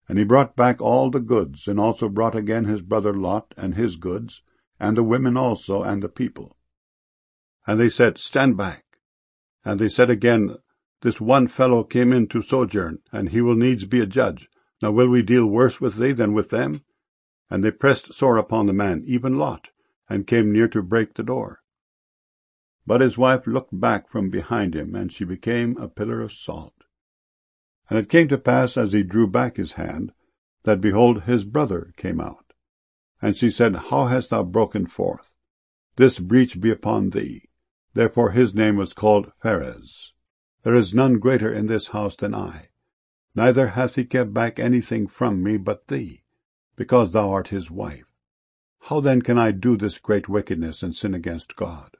And he brought back all the goods, and also brought again his brother Lot and his goods, and the women also, and the people. And they said, Stand back. And they said again, This one fellow came in to sojourn, and he will needs be a judge. Now will we deal worse with thee than with them? And they pressed sore upon the man, even Lot, and came near to break the door. But his wife looked back from behind him, and she became a pillar of salt. And it came to pass, as he drew back his hand, that, behold, his brother came out. And she said, How hast thou broken forth? This breach be upon thee. Therefore his name was called Pharez. There is none greater in this house than I. Neither hath he kept back anything from me but thee, because thou art his wife. How then can I do this great wickedness and sin against God?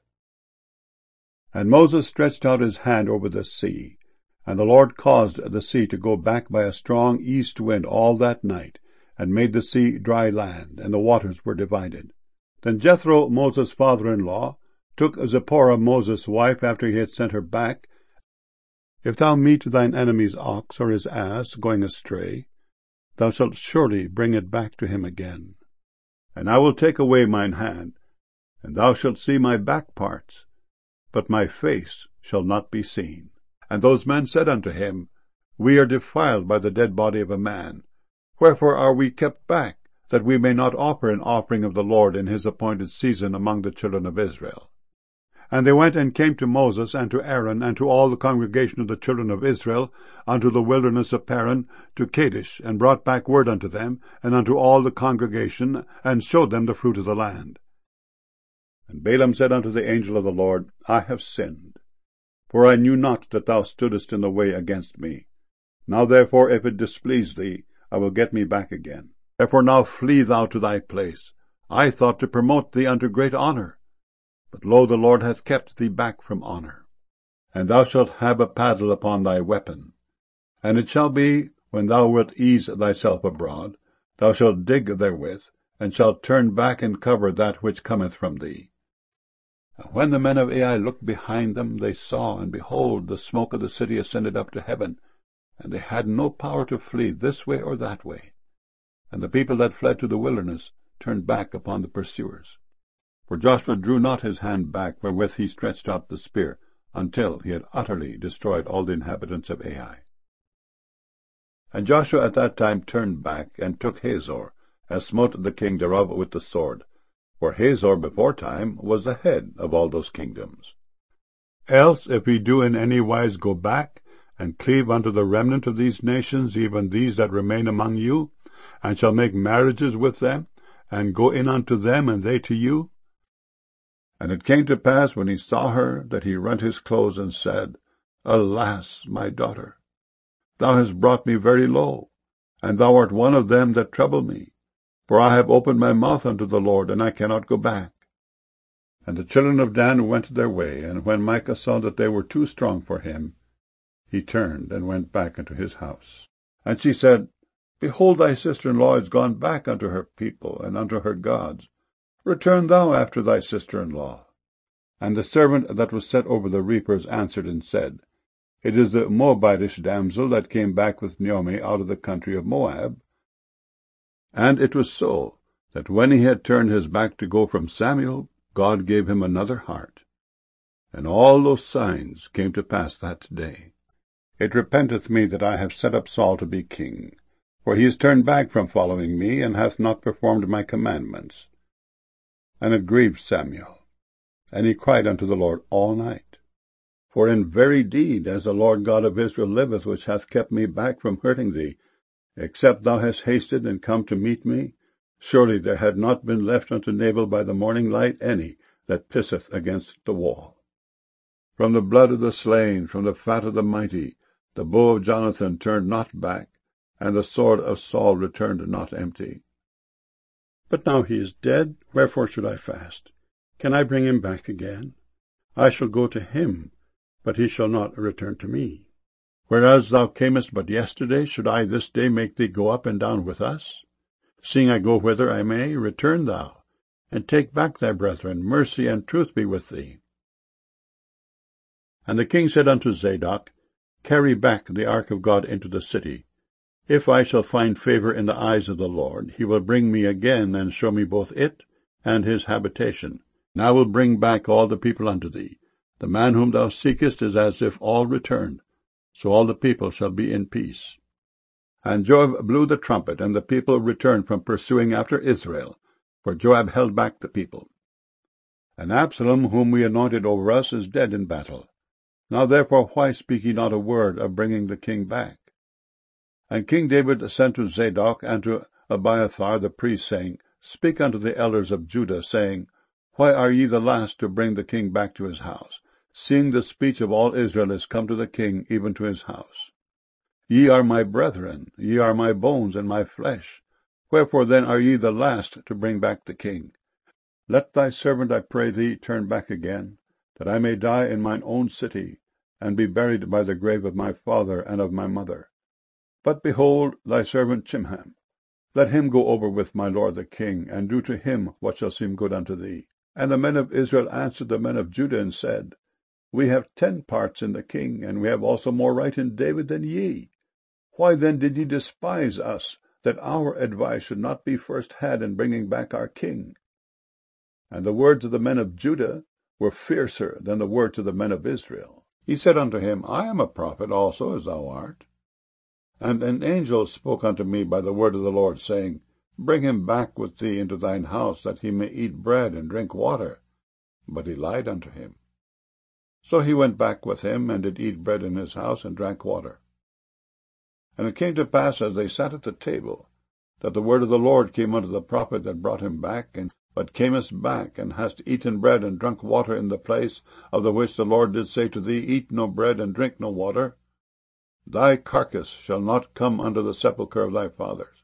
And Moses stretched out his hand over the sea, and the Lord caused the sea to go back by a strong east wind all that night, and made the sea dry land, and the waters were divided. Then Jethro, Moses' father-in-law, took Zipporah, Moses' wife, after he had sent her back. If thou meet thine enemy's ox or his ass going astray, thou shalt surely bring it back to him again. And I will take away mine hand, and thou shalt see my back parts, but my face shall not be seen. And those men said unto him, We are defiled by the dead body of a man. Wherefore are we kept back, that we may not offer an offering of the Lord in his appointed season among the children of Israel? And they went and came to Moses and to Aaron and to all the congregation of the children of Israel unto the wilderness of Paran, to Kadesh, and brought back word unto them, and unto all the congregation, and showed them the fruit of the land. And Balaam said unto the angel of the Lord, I have sinned, for I knew not that thou stoodest in the way against me. Now therefore, if it displease thee, I will get me back again. Therefore now flee thou to thy place. I thought to promote thee unto great honor. But lo, the Lord hath kept thee back from honor. And thou shalt have a paddle upon thy weapon. And it shall be, when thou wilt ease thyself abroad, thou shalt dig therewith, and shalt turn back and cover that which cometh from thee. And when the men of Ai looked behind them, they saw, and behold, the smoke of the city ascended up to heaven, and they had no power to flee this way or that way. And the people that fled to the wilderness turned back upon the pursuers. For Joshua drew not his hand back wherewith he stretched out the spear, until he had utterly destroyed all the inhabitants of Ai. And Joshua at that time turned back, and took Hazor, and smote the king thereof with the sword. For Hazor beforetime was the head of all those kingdoms. Else, if he do in any wise go back, and cleave unto the remnant of these nations, even these that remain among you, and shall make marriages with them, and go in unto them, and they to you. And it came to pass, when he saw her, that he rent his clothes, and said, Alas, my daughter, thou hast brought me very low, and thou art one of them that trouble me. For I have opened my mouth unto the Lord, and I cannot go back. And the children of Dan went their way, and when Micah saw that they were too strong for him, he turned and went back unto his house. And she said, Behold, thy sister-in-law is gone back unto her people, and unto her gods. Return thou after thy sister-in-law. And the servant that was set over the reapers answered and said, It is the Moabitish damsel that came back with Naomi out of the country of Moab. And it was so, that when he had turned his back to go from Samuel, God gave him another heart. And all those signs came to pass that day. It repenteth me that I have set up Saul to be king, for he is turned back from following me, and hath not performed my commandments. And it grieved Samuel, and he cried unto the Lord all night. For in very deed, as the Lord God of Israel liveth, which hath kept me back from hurting thee, except thou hast hasted and come to meet me, surely there had not been left unto Nabal by the morning light any that pisseth against the wall. From the blood of the slain, from the fat of the mighty, the bow of Jonathan turned not back, and the sword of Saul returned not empty. But now he is dead, wherefore should I fast? Can I bring him back again? I shall go to him, but he shall not return to me. Whereas thou camest but yesterday, should I this day make thee go up and down with us? Seeing I go whither I may, return thou, and take back thy brethren. Mercy and truth be with thee. And the king said unto Zadok, Carry back the ark of God into the city. If I shall find favor in the eyes of the Lord, he will bring me again, and show me both it and his habitation. And I will bring back all the people unto thee. The man whom thou seekest is as if all returned, so all the people shall be in peace. And Joab blew the trumpet, and the people returned from pursuing after Israel, for Joab held back the people. And Absalom, whom we anointed over us, is dead in battle. Now therefore why speak ye not a word of bringing the king back? And King David sent to Zadok and to Abiathar the priest, saying, Speak unto the elders of Judah, saying, Why are ye the last to bring the king back to his house, seeing the speech of all Israel is come to the king, even to his house? Ye are my brethren, ye are my bones and my flesh. Wherefore then are ye the last to bring back the king? Let thy servant, I pray thee, turn back again, that I may die in mine own city, and be buried by the grave of my father and of my mother. But behold thy servant Chimham. Let him go over with my lord the king, and do to him what shall seem good unto thee. And the men of Israel answered the men of Judah, and said, We have 10 parts in the king, and we have also more right in David than ye. Why then did ye despise us, that our advice should not be first had in bringing back our king? And the words of the men of Judah were fiercer than the words of the men of Israel. He said unto him, I am a prophet also, as thou art. And an angel spoke unto me by the word of the Lord, saying, Bring him back with thee into thine house, that he may eat bread and drink water. But he lied unto him. So he went back with him, and did eat bread in his house, and drank water. And it came to pass, as they sat at the table, that the word of the Lord came unto the prophet that brought him back, but camest back, and hast eaten bread and drunk water in the place of the which the Lord did say to thee, Eat no bread and drink no water. Thy carcass shall not come unto the sepulchre of thy fathers.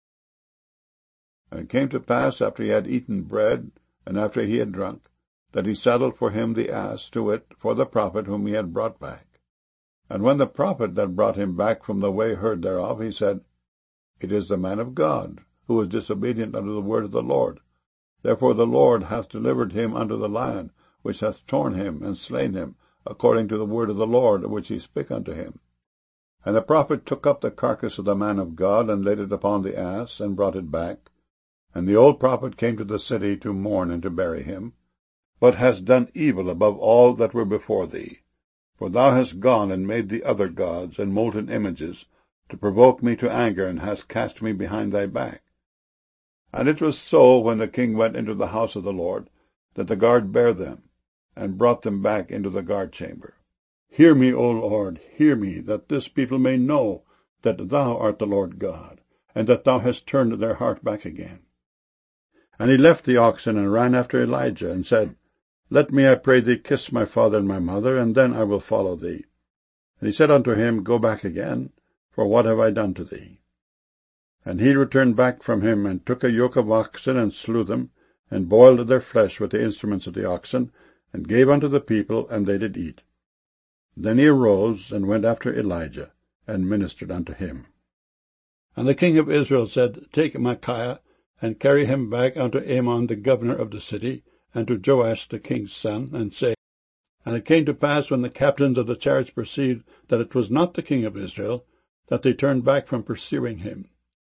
And it came to pass, after he had eaten bread, and after he had drunk, that he saddled for him the ass, to wit, for the prophet whom he had brought back. And when the prophet that brought him back from the way heard thereof, he said, It is the man of God, who is disobedient unto the word of the Lord. Therefore the Lord hath delivered him unto the lion, which hath torn him and slain him, according to the word of the Lord, which he spake unto him. And the prophet took up the carcass of the man of God, and laid it upon the ass, and brought it back. And the old prophet came to the city to mourn and to bury him, but hast done evil above all that were before thee. For thou hast gone and made thee other gods and molten images, to provoke me to anger, and hast cast me behind thy back. And it was so, when the king went into the house of the Lord, that the guard bare them, and brought them back into the guard chamber. Hear me, O Lord, hear me, that this people may know that thou art the Lord God, and that thou hast turned their heart back again. And he left the oxen, and ran after Elijah, and said, Let me, I pray thee, kiss my father and my mother, and then I will follow thee. And he said unto him, Go back again, for what have I done to thee? And he returned back from him, and took a yoke of oxen, and slew them, and boiled their flesh with the instruments of the oxen, and gave unto the people, and they did eat. Then he arose, and went after Elijah, and ministered unto him. And the king of Israel said, Take Micaiah, and carry him back unto Amon the governor of the city, and to Joash the king's son, and say, And it came to pass, when the captains of the chariots perceived that it was not the king of Israel, that they turned back from pursuing him.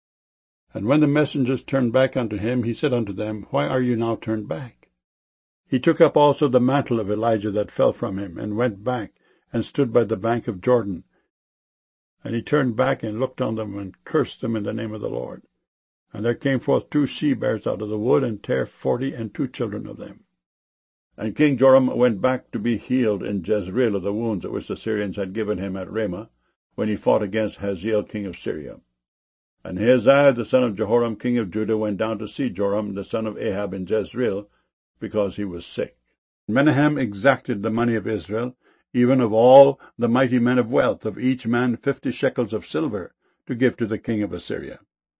And when the messengers turned back unto him, he said unto them, Why are you now turned back? He took up also the mantle of Elijah that fell from him, and went back, and stood by the bank of Jordan. And he turned back, and looked on them, and cursed them in the name of the Lord. And there came forth 2 she-bears out of the wood, and tare 42 children of them. And King Joram went back to be healed in Jezreel of the wounds which the Syrians had given him at Ramah, when he fought against Hazael king of Syria. And Ahaziah the son of Jehoram king of Judah went down to see Joram the son of Ahab in Jezreel, because he was sick. Menahem exacted the money of Israel, even of all the mighty men of wealth, of each man 50 shekels of silver, to give to the king of Assyria.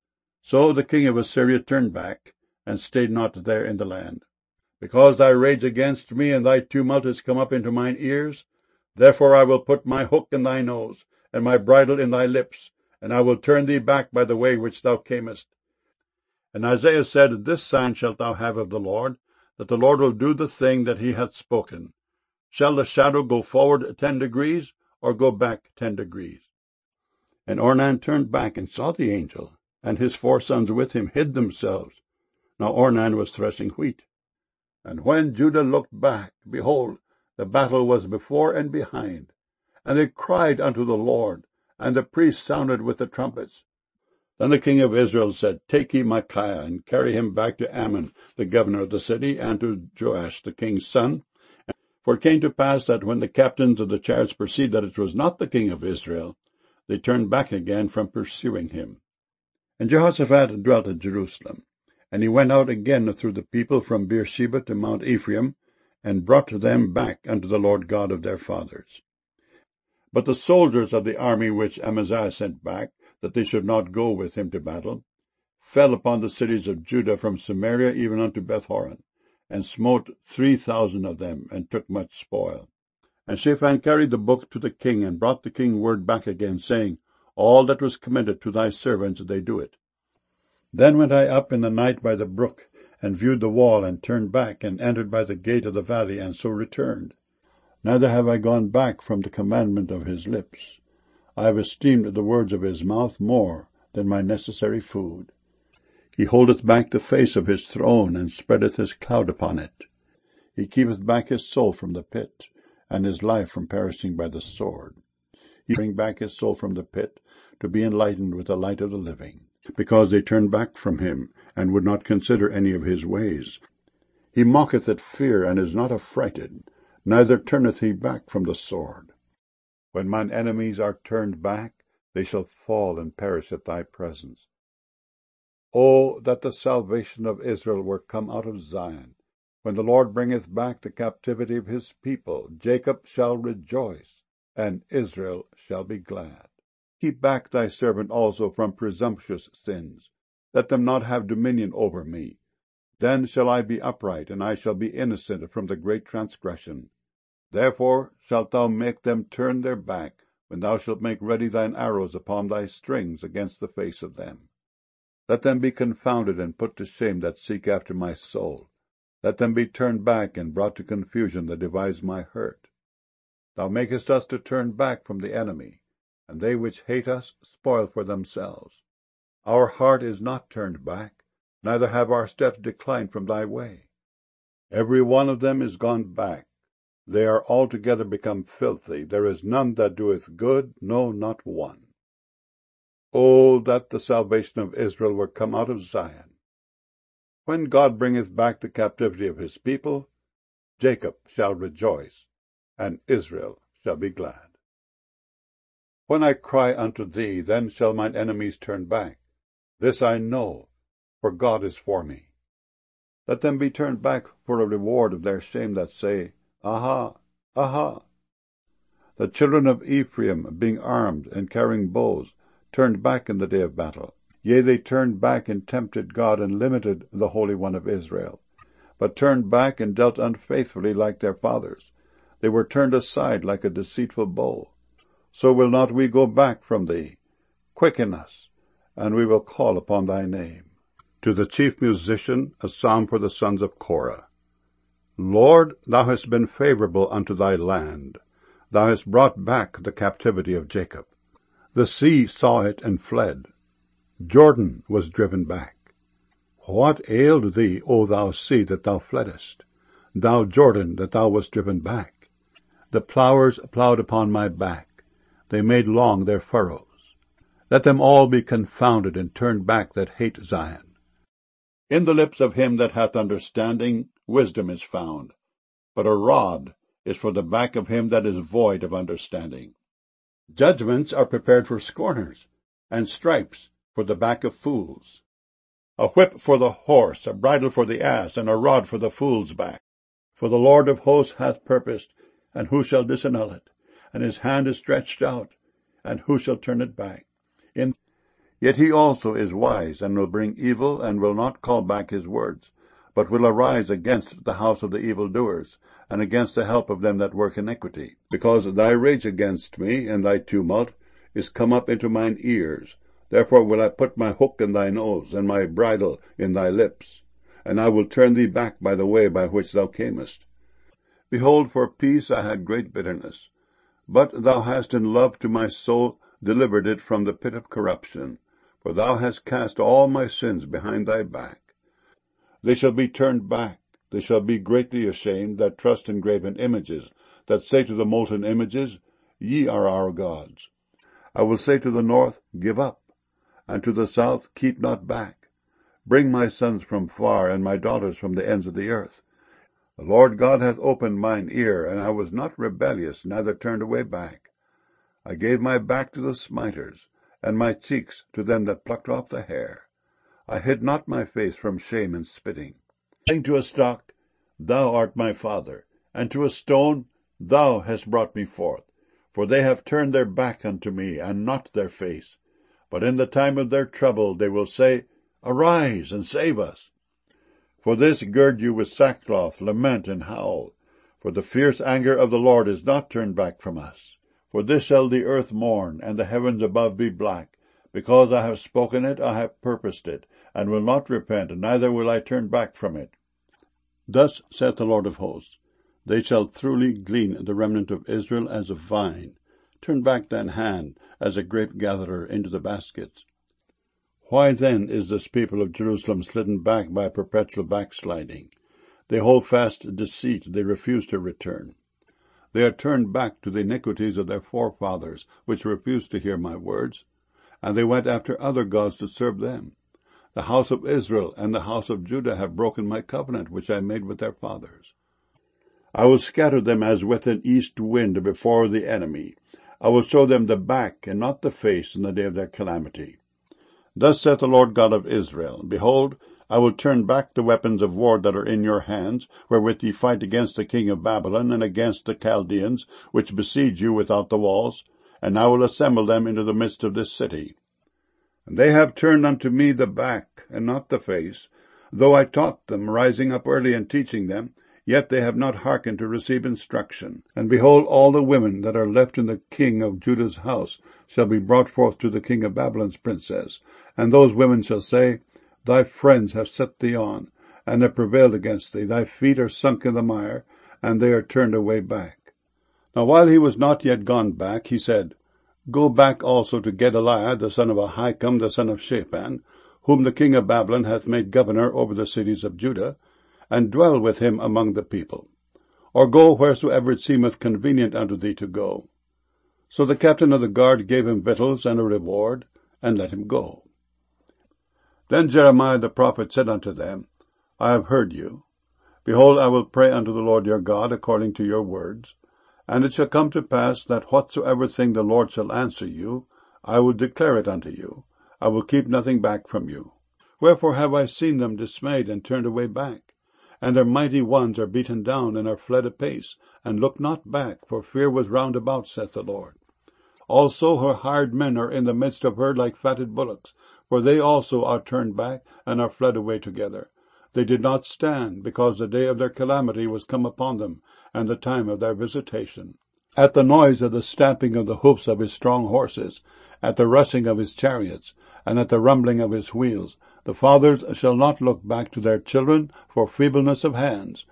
So the king of Assyria turned back, and stayed not there in the land. Because thy rage against me and thy tumult is come up into mine ears, therefore I will put my hook in thy nose, and my bridle in thy lips, and I will turn thee back by the way which thou camest. And Isaiah said, This sign shalt thou have of the Lord, that the Lord will do the thing that he hath spoken. Shall the shadow go forward 10 degrees, or go back 10 degrees? And Ornan turned back and saw the angel, and his 4 sons with him hid themselves. Now Ornan was threshing wheat. And when Judah looked back, behold, the battle was before and behind. And they cried unto the Lord, and the priests sounded with the trumpets. Then the king of Israel said, Take ye Micaiah, and carry him back to Ammon, the governor of the city, and to Joash, the king's son. For it came to pass that when the captains of the chariots perceived that it was not the king of Israel, they turned back again from pursuing him. And Jehoshaphat dwelt at Jerusalem. And he went out again through the people from Beersheba to Mount Ephraim, and brought them back unto the Lord God of their fathers. But the soldiers of the army which Amaziah sent back, that they should not go with him to battle, fell upon the cities of Judah from Samaria even unto Bethhoron, and smote 3,000 of them, and took much spoil. And Shaphan carried the book to the king, and brought the king word back again, saying, All that was committed to thy servants they do it. Then went I up in the night by the brook, and viewed the wall, and turned back, and entered by the gate of the valley, and so returned. Neither have I gone back from the commandment of his lips. I have esteemed the words of his mouth more than my necessary food. He holdeth back the face of his throne, and spreadeth his cloud upon it. He keepeth back his soul from the pit, and his life from perishing by the sword. He bring back his soul from the pit, to be enlightened with the light of the living, because they turned back from him, and would not consider any of his ways. He mocketh at fear, and is not affrighted, neither turneth he back from the sword. When mine enemies are turned back, they shall fall and perish at thy presence. O that the salvation of Israel were come out of Zion! When the Lord bringeth back the captivity of his people, Jacob shall rejoice, and Israel shall be glad. Keep back thy servant also from presumptuous sins. Let them not have dominion over me. Then shall I be upright, and I shall be innocent from the great transgression. Therefore shalt thou make them turn their back, when thou shalt make ready thine arrows upon thy strings against the face of them. Let them be confounded and put to shame that seek after my soul. Let them be turned back and brought to confusion that devise my hurt. Thou makest us to turn back from the enemy, and they which hate us spoil for themselves. Our heart is not turned back, neither have our steps declined from thy way. Every one of them is gone back. They are altogether become filthy. There is none that doeth good, no, not one. O that the salvation of Israel were come out of Zion! When God bringeth back the captivity of his people, Jacob shall rejoice, and Israel shall be glad. When I cry unto thee, then shall mine enemies turn back. This I know, for God is for me. Let them be turned back for a reward of their shame that say, Aha, aha. The children of Ephraim, being armed and carrying bows, turned back in the day of battle. Yea, they turned back and tempted God, and limited the Holy One of Israel, but turned back and dealt unfaithfully like their fathers. They were turned aside like a deceitful bow. So will not we go back from thee? Quicken us, and we will call upon thy name. To the chief musician, a psalm for the sons of Korah. Lord, thou hast been favorable unto thy land. Thou hast brought back the captivity of Jacob. The sea saw it and fled. Jordan was driven back. What ailed thee, O thou sea, that thou fleddest? Thou Jordan, that thou wast driven back? The plowers plowed upon my back. They made long their furrows. Let them all be confounded and turned back that hate Zion. In the lips of him that hath understanding wisdom is found, but a rod is for the back of him that is void of understanding. Judgments are prepared for scorners, and stripes for the back of fools. A whip for the horse, a bridle for the ass, and a rod for the fool's back. For the Lord of hosts hath purposed, and who shall disannul it? And his hand is stretched out, and who shall turn it back? Yet he also is wise, and will bring evil, and will not call back his words, but will arise against the house of the evildoers, and against the help of them that work iniquity. Because thy rage against me, and thy tumult, is come up into mine ears. Therefore will I put my hook in thy nose, and my bridle in thy lips, and I will turn thee back by the way by which thou camest. Behold, for peace I had great bitterness, but thou hast in love to my soul delivered it from the pit of corruption, for thou hast cast all my sins behind thy back. They shall be turned back, they shall be greatly ashamed that trust in graven images, that say to the molten images, Ye are our gods. I will say to the north, Give up, and to the south, Keep not back. Bring my sons from far, and my daughters from the ends of the earth. The Lord God hath opened mine ear, and I was not rebellious, neither turned away back. I gave my back to the smiters, and my cheeks to them that plucked off the hair. I hid not my face from shame and spitting. Saying to a stock, Thou art my father, and to a stone, Thou hast brought me forth. For they have turned their back unto me, and not their face. But in the time of their trouble they will say, Arise, and save us. For this gird you with sackcloth, lament, and howl. For the fierce anger of the Lord is not turned back from us. For this shall the earth mourn, and the heavens above be black. Because I have spoken it, I have purposed it, and will not repent, neither will I turn back from it. Thus saith the Lord of hosts, They shall truly glean the remnant of Israel as a vine. Turn back thine hand as a grape gatherer into the baskets. Why then is this people of Jerusalem slidden back by perpetual backsliding? They hold fast deceit, they refuse to return. They are turned back to the iniquities of their forefathers, which refused to hear my words, and they went after other gods to serve them. The house of Israel and the house of Judah have broken my covenant, which I made with their fathers. I will scatter them as with an east wind before the enemy. I will show them the back and not the face in the day of their calamity. Thus saith the Lord God of Israel, Behold, I will turn back the weapons of war that are in your hands, wherewith ye fight against the king of Babylon and against the Chaldeans, which besiege you without the walls, and I will assemble them into the midst of this city. And they have turned unto me the back, and not the face. Though I taught them, rising up early and teaching them, yet they have not hearkened to receive instruction. And behold, all the women that are left in the king of Judah's house shall be brought forth to the king of Babylon's princess. And those women shall say, Thy friends have set thee on, and have prevailed against thee. Thy feet are sunk in the mire, and they are turned away back. Now while he was not yet gone back, he said, Go back also to Gedaliah, the son of Ahikam, the son of Shaphan, whom the king of Babylon hath made governor over the cities of Judah, and dwell with him among the people. Or go wheresoever it seemeth convenient unto thee to go. So the captain of the guard gave him victuals and a reward, and let him go. Then Jeremiah the prophet said unto them, I have heard you. Behold, I will pray unto the Lord your God according to your words. And it shall come to pass that whatsoever thing the Lord shall answer you, I will declare it unto you. I will keep nothing back from you. Wherefore have I seen them dismayed and turned away back? And their mighty ones are beaten down and are fled apace, and look not back, for fear was round about, saith the Lord. Also her hired men are in the midst of her like fatted bullocks, for they also are turned back, and are fled away together. They did not stand, because the day of their calamity was come upon them, and the time of their visitation. At the noise of the stamping of the hoofs of his strong horses, at the rushing of his chariots, and at the rumbling of his wheels, the fathers shall not look back to their children for feebleness of hands.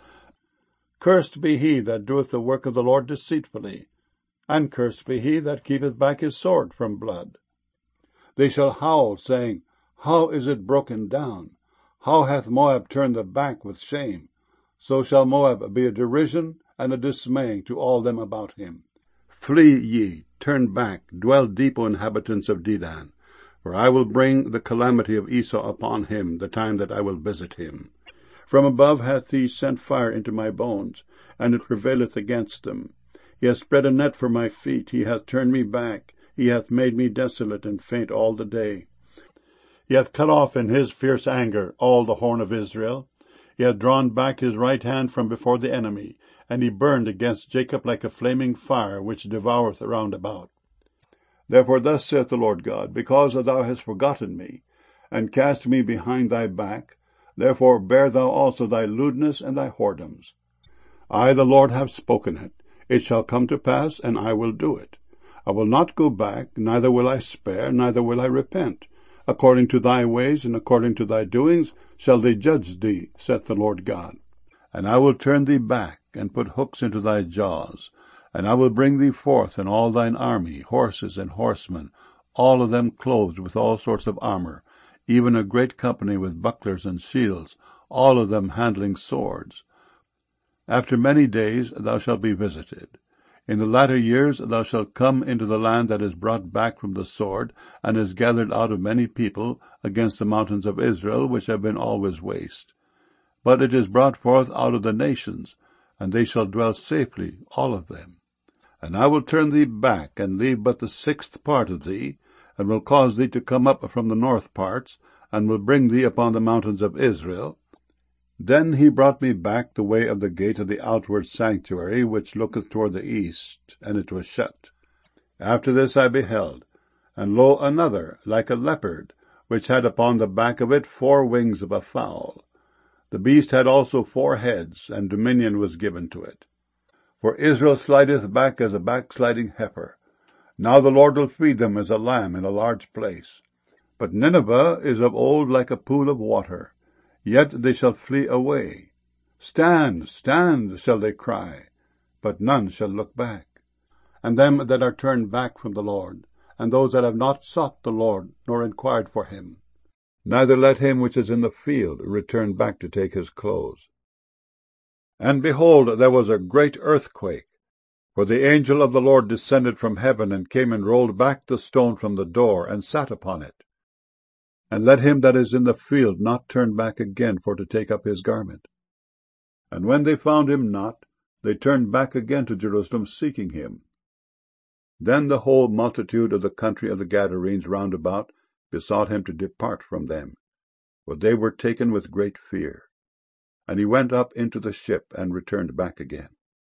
Cursed be he that doeth the work of the Lord deceitfully, and cursed be he that keepeth back his sword from blood. They shall howl, saying, How is it broken down? How hath Moab turned the back with shame? So shall Moab be a derision and a dismaying to all them about him. Flee ye, turn back, dwell deep, O inhabitants of Dedan, for I will bring the calamity of Esau upon him, the time that I will visit him. From above hath he sent fire into my bones, and it prevaileth against them. He hath spread a net for my feet, he hath turned me back, he hath made me desolate and faint all the day. He hath cut off in his fierce anger all the horn of Israel. He hath drawn back his right hand from before the enemy, and he burned against Jacob like a flaming fire, which devoureth round about. Therefore thus saith the Lord God, because thou hast forgotten me, and cast me behind thy back, therefore bear thou also thy lewdness and thy whoredoms. I, the Lord, have spoken it. It shall come to pass, and I will do it. I will not go back, neither will I spare, neither will I repent. According to thy ways and according to thy doings shall they judge thee, saith the Lord God. And I will turn thee back, and put hooks into thy jaws, And I will bring thee forth and all thine army, horses and horsemen, all of them clothed with all sorts of armor, even a great company with bucklers and shields, all of them handling swords. After many days thou shalt be visited. In the latter years thou shalt come into the land that is brought back from the sword, and is gathered out of many people, against the mountains of Israel, which have been always waste. But it is brought forth out of the nations, and they shall dwell safely, all of them. And I will turn thee back, and leave but the 6th part of thee, and will cause thee to come up from the north parts, and will bring thee upon the mountains of Israel. Then he brought me back the way of the gate of the outward sanctuary, which looketh toward the east, and it was shut. After this I beheld, and lo, another, like a leopard, which had upon the back of it 4 wings of a fowl. The beast had also 4 heads, and dominion was given to it. For Israel slideth back as a backsliding heifer. Now the Lord will feed them as a lamb in a large place. But Nineveh is of old like a pool of water, yet they shall flee away. Stand, stand, shall they cry, but none shall look back. And them that are turned back from the Lord, and those that have not sought the Lord, nor inquired for him. Neither let him which is in the field return back to take his clothes. And behold, there was a great earthquake, for the angel of the Lord descended from heaven, and came and rolled back the stone from the door, and sat upon it. And let him that is in the field not turn back again for to take up his garment. And when they found him not, they turned back again to Jerusalem, seeking him. Then the whole multitude of the country of the Gadarenes round about besought him to depart from them, for they were taken with great fear. And he went up into the ship, and returned back again.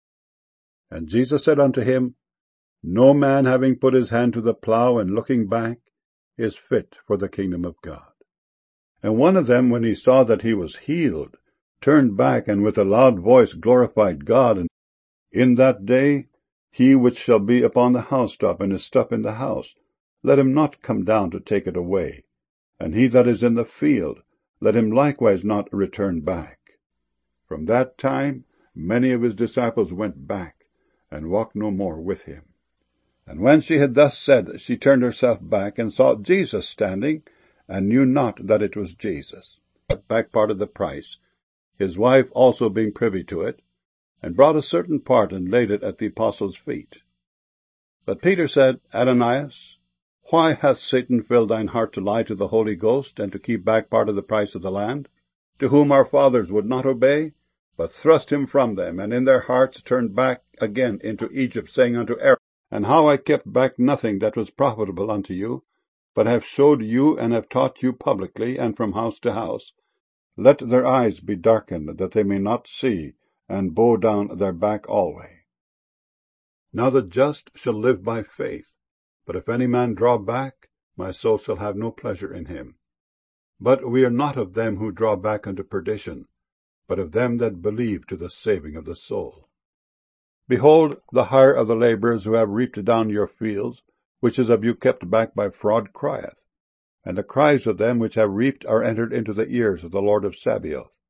And Jesus said unto him, No man having put his hand to the plough, and looking back, is fit for the kingdom of God. And one of them, when he saw that he was healed, turned back, and with a loud voice glorified God. And in that day, he which shall be upon the housetop, and his stuff in the house, let him not come down to take it away. And he that is in the field, let him likewise not return back. From that time many of his disciples went back, and walked no more with him. And when she had thus said, she turned herself back, and saw Jesus standing, and knew not that it was Jesus. Back part of the price, his wife also being privy to it, and brought a certain part, and laid it at the apostles' feet. But Peter said, Ananias, why hath Satan filled thine heart to lie to the Holy Ghost, and to keep back part of the price of the land, to whom our fathers would not obey, but thrust him from them, and in their hearts turned back again into Egypt, saying unto Aaron, And how I kept back nothing that was profitable unto you, but have showed you and have taught you publicly, and from house to house. Let their eyes be darkened, that they may not see, and bow down their back alway. Now the just shall live by faith, but if any man draw back, my soul shall have no pleasure in him. But we are not of them who draw back unto perdition, but of them that believe to the saving of the soul. Behold, the hire of the laborers who have reaped down your fields, which is of you kept back by fraud, crieth. And the cries of them which have reaped are entered into the ears of the Lord of Sabaoth.